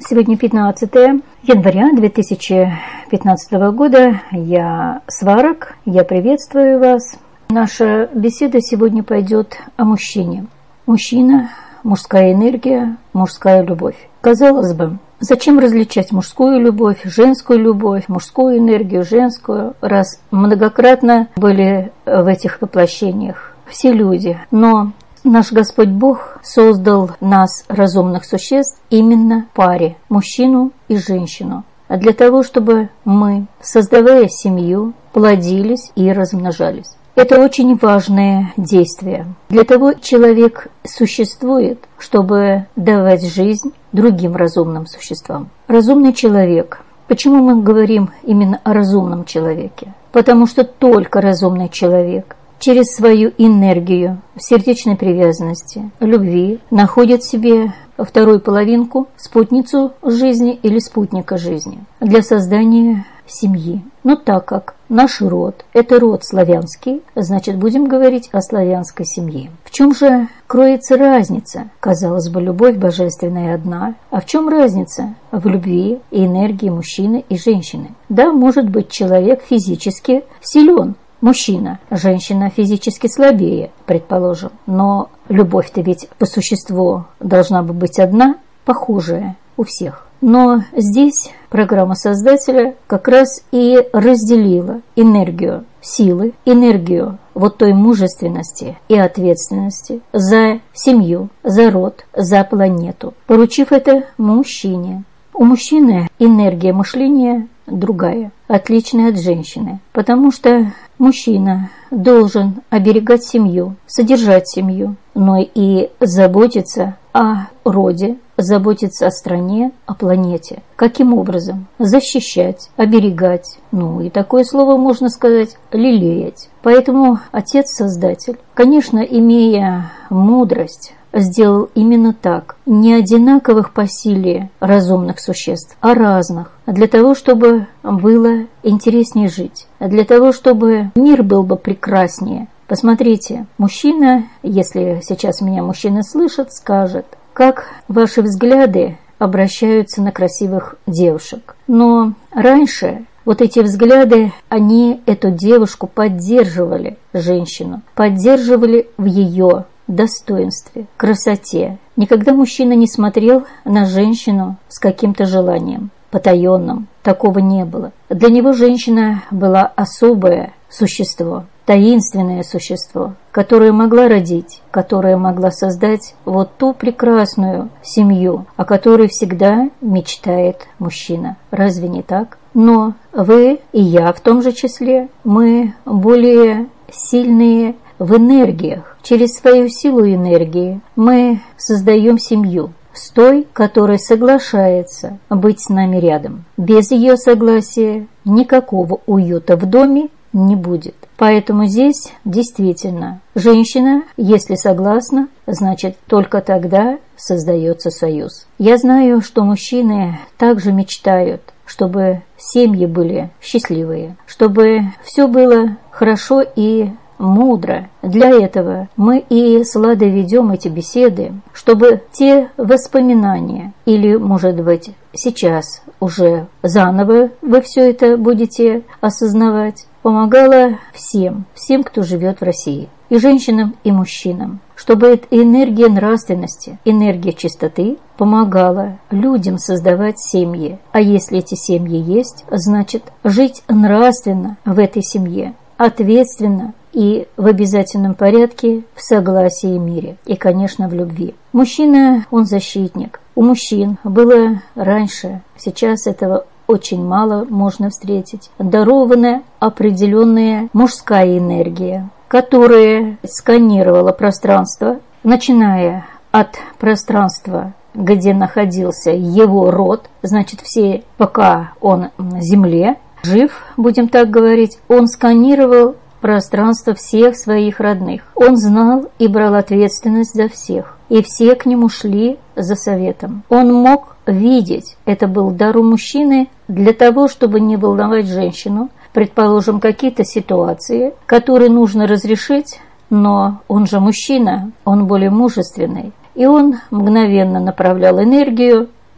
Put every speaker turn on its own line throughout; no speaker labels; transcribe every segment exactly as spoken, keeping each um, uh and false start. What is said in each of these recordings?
Сегодня пятнадцатое января две тысячи пятнадцатого года. Я Сварог, я приветствую вас. Наша беседа сегодня пойдет о мужчине. Мужчина, мужская энергия, мужская любовь. Казалось бы, зачем различать мужскую любовь, женскую любовь, мужскую энергию, женскую, раз многократно были в этих воплощениях все люди. Но наш Господь Бог создал нас, разумных существ, именно в паре, мужчину и женщину, а для того, чтобы мы, создавая семью, плодились и размножались. Это очень важное действие. Для того человек существует, чтобы давать жизнь другим разумным существам. Разумный человек. Почему мы говорим именно о разумном человеке? Потому что только разумный человек через свою энергию сердечной привязанности, любви находит в себе вторую половинку, спутницу жизни или спутника жизни для создания семьи. Но так как наш род – это род славянский, значит, будем говорить о славянской семье. В чем же кроется разница? Казалось бы, любовь божественная одна. А в чем разница в любви и энергии мужчины и женщины? Да, может быть, человек физически силен, мужчина, женщина физически слабее, предположим. Но любовь-то ведь по существу должна бы быть одна, похожая у всех. Но здесь программа Создателя как раз и разделила энергию силы, энергию вот той мужественности и ответственности за семью, за род, за планету, поручив это мужчине. У мужчины энергия мышления другая, отличная от женщины, потому что мужчина должен оберегать семью, содержать семью, но и заботиться о роде, заботиться о стране, о планете. Каким образом? Защищать, оберегать. Ну и такое слово можно сказать лелеять. Поэтому Отец-Создатель, конечно, имея мудрость, сделал именно так. Не одинаковых по силе разумных существ, а разных. Для того, чтобы было интереснее жить. Для того, чтобы мир был бы прекраснее. Посмотрите, мужчина, если сейчас меня мужчины слышат, скажет, как ваши взгляды обращаются на красивых девушек. Но раньше вот эти взгляды, они эту девушку поддерживали, женщину, поддерживали в ее достоинстве, красоте. Никогда мужчина не смотрел на женщину с каким-то желанием, потаенным. Такого не было. Для него женщина была особое существо, таинственное существо, которое могла родить, которое могла создать вот ту прекрасную семью, о которой всегда мечтает мужчина. Разве не так? Но вы и я в том же числе, мы более сильные в энергиях. Через свою силу энергии мы создаем семью с той, которая соглашается быть с нами рядом. Без ее согласия никакого уюта в доме не будет. Поэтому здесь действительно женщина, если согласна, значит только тогда создается союз. Я знаю, что мужчины также мечтают, чтобы семьи были счастливые, чтобы все было хорошо и мудро. Для этого мы и с Ладой ведем эти беседы, чтобы те воспоминания, или, может быть, сейчас уже заново вы все это будете осознавать, помогало всем, всем, кто живет в России, и женщинам, и мужчинам, чтобы эта энергия нравственности, энергия чистоты помогала людям создавать семьи. А если эти семьи есть, значит жить нравственно в этой семье, ответственно и в обязательном порядке в согласии и мире, и, конечно, в любви. Мужчина, он защитник. У мужчин было раньше, сейчас этого очень мало можно встретить, дарованная определенная мужская энергия, которая сканировала пространство, начиная от пространства, где находился его род, значит, все, пока он на земле, жив, будем так говорить, он сканировал пространство всех своих родных. Он знал и брал ответственность за всех. И все к нему шли за советом. Он мог видеть, это был дар у мужчины, для того, чтобы не волновать женщину, предположим, какие-то ситуации, которые нужно разрешить, но он же мужчина, он более мужественный. И он мгновенно направлял энергию в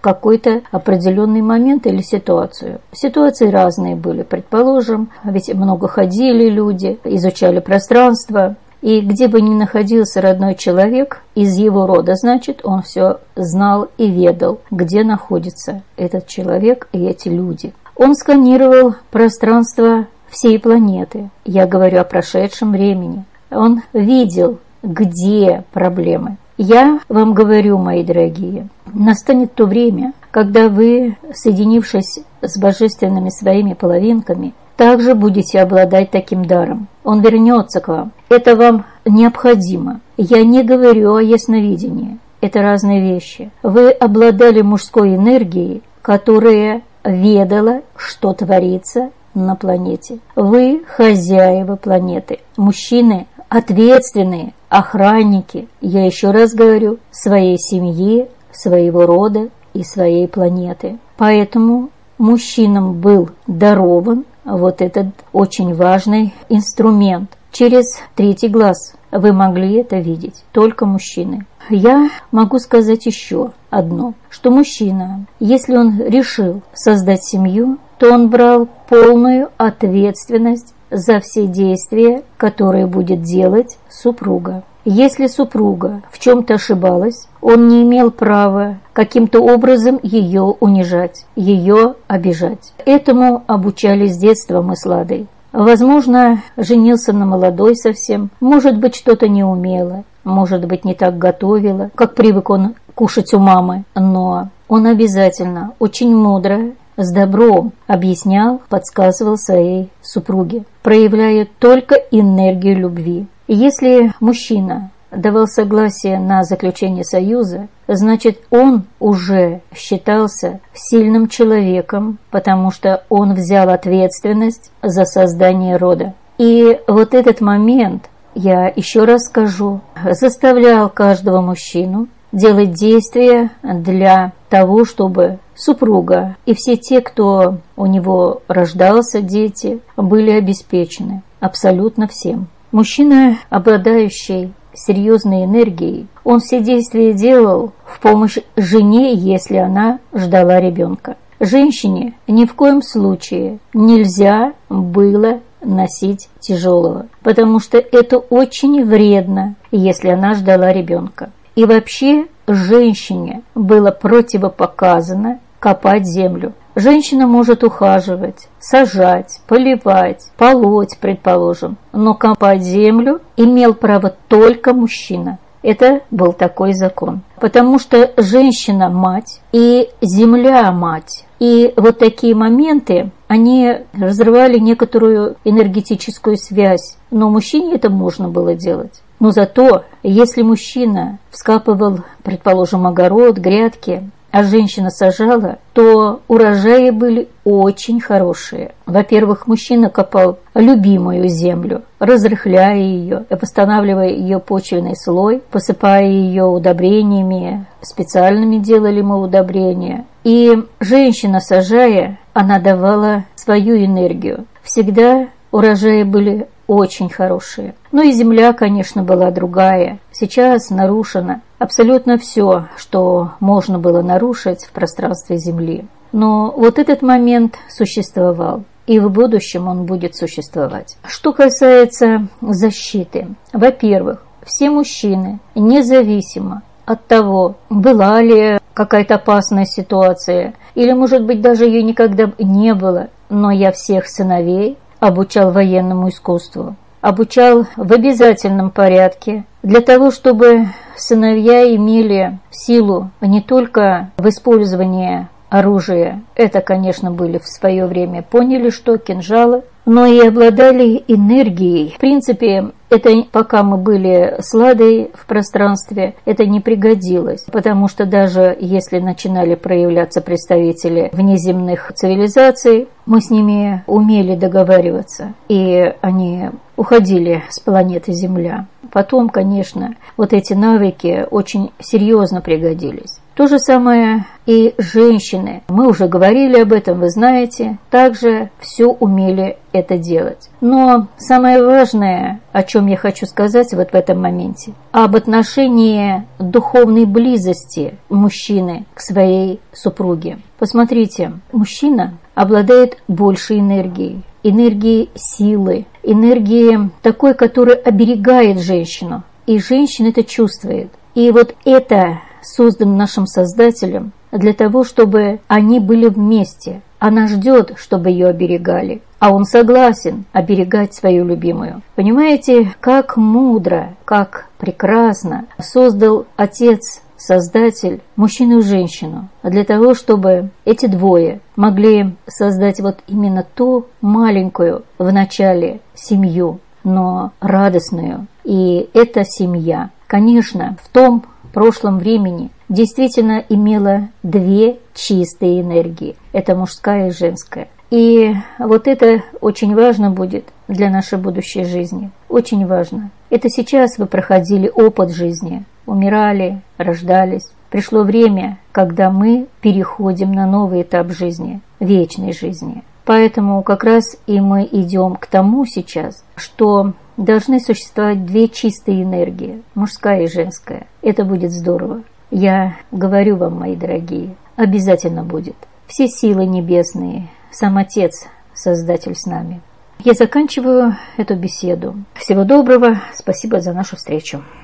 какой-то определенный момент или ситуацию. Ситуации разные были, предположим, ведь много ходили люди, изучали пространство. И где бы ни находился родной человек из его рода, значит, он все знал и ведал, где находится этот человек и эти люди. Он сканировал пространство всей планеты. Я говорю о прошедшем времени. Он видел, где проблемы. Я вам говорю, мои дорогие, настанет то время, когда вы, соединившись с божественными своими половинками, также будете обладать таким даром. Он вернется к вам. Это вам необходимо. Я не говорю о ясновидении. Это разные вещи. Вы обладали мужской энергией, которая ведала, что творится на планете. Вы хозяева планеты. Мужчины ответственные, охранники, я еще раз говорю, своей семьи, своего рода и своей планеты. Поэтому мужчинам был дарован вот этот очень важный инструмент. Через третий глаз вы могли это видеть, только мужчины. Я могу сказать еще одно, что мужчина, если он решил создать семью, то он брал полную ответственность за все действия, которые будет делать супруга. Если супруга в чем-то ошибалась, он не имел права каким-то образом ее унижать, ее обижать. Этому обучали с детства мы с Ладой. Возможно, женился на молодой совсем, может быть, что-то не умела, может быть, не так готовила, как привык он кушать у мамы, но он обязательно очень мудро, с добром объяснял, подсказывал своей супруге, проявляя только энергию любви. Если мужчина давал согласие на заключение союза, значит, он уже считался сильным человеком, потому что он взял ответственность за создание рода. И вот этот момент, я еще раз скажу, заставлял каждого мужчину делать действия для того, чтобы супруга и все те, кто у него рождался, дети, были обеспечены абсолютно всем. Мужчина, обладающий серьезной энергией, он все действия делал в помощь жене, если она ждала ребенка. Женщине ни в коем случае нельзя было носить тяжелого, потому что это очень вредно, если она ждала ребенка. И вообще женщине было противопоказано копать землю. Женщина может ухаживать, сажать, поливать, полоть, предположим, но копать землю имел право только мужчина. Это был такой закон. Потому что женщина – мать, и земля – мать. И вот такие моменты, они разрывали некоторую энергетическую связь. Но мужчине это можно было делать. Но зато, если мужчина вскапывал, предположим, огород, грядки, а женщина сажала, то урожаи были очень хорошие. Во-первых, мужчина копал любимую землю, разрыхляя ее, восстанавливая ее почвенный слой, посыпая ее удобрениями, специальными делали мы удобрения. И женщина, сажая, она давала свою энергию. Всегда урожаи были очень хорошие. Ну и земля, конечно, была другая. Сейчас нарушено абсолютно все, что можно было нарушить в пространстве Земли. Но вот этот момент существовал, и в будущем он будет существовать. Что касается защиты. Во-первых, все мужчины, независимо от того, была ли какая-то опасная ситуация, или, может быть, даже ее никогда не было, но я всех сыновей обучал военному искусству, обучал в обязательном порядке для того, чтобы сыновья имели силу не только в использовании оружия, это, конечно, были в свое время, поняли, что кинжалы, но и обладали энергией. В принципе, это пока мы были с Ладой в пространстве, это не пригодилось, потому что даже если начинали проявляться представители внеземных цивилизаций, мы с ними умели договариваться, и они уходили с планеты Земля. Потом, конечно, вот эти навыки очень серьезно пригодились. То же самое и женщины. Мы уже говорили об этом, вы знаете, также все умели это делать. Но самое важное, о чем я хочу сказать вот в этом моменте, об отношении духовной близости мужчины к своей супруге. Посмотрите, мужчина обладает большей энергией, энергией силы, энергией такой, которая оберегает женщину. И женщина это чувствует. И вот это создано нашим Создателем для того, чтобы они были вместе. Она ждет, чтобы ее оберегали, а он согласен оберегать свою любимую. Понимаете, как мудро, как прекрасно создал Отец, Создатель, мужчину и женщину, для того, чтобы эти двое могли создать вот именно ту маленькую в начале семью, но радостную. И эта семья, конечно, в том прошлом времени действительно имела две чистые энергии. Это мужская и женская. И вот это очень важно будет для нашей будущей жизни. Очень важно. Это сейчас вы проходили опыт жизни, умирали, рождались. Пришло время, когда мы переходим на новый этап жизни, вечной жизни. Поэтому как раз и мы идем к тому сейчас, что должны существовать две чистые энергии, мужская и женская. Это будет здорово. Я говорю вам, мои дорогие, обязательно будет. Все силы небесные, сам Отец, Создатель с нами. Я заканчиваю эту беседу. Всего доброго, спасибо за нашу встречу.